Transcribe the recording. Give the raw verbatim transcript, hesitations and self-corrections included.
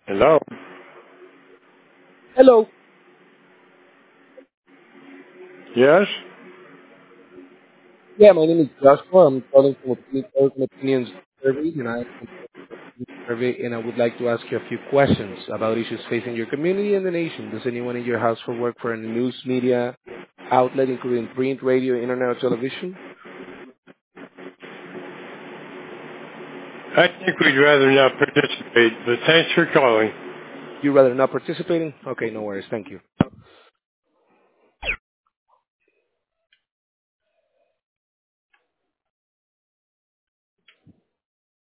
Hello? Hello. Yes? Yeah, my name is Joshua. I'm calling from Opinion Open Opinions Survey, and I am a survey, and I would like to ask you a few questions about issues facing your community and the nation. Does anyone in your household work for a news media outlet, including print, radio, internet, or television? I think we'd rather not participate, but thanks for calling. You rather not participating? Okay, no worries. Thank you.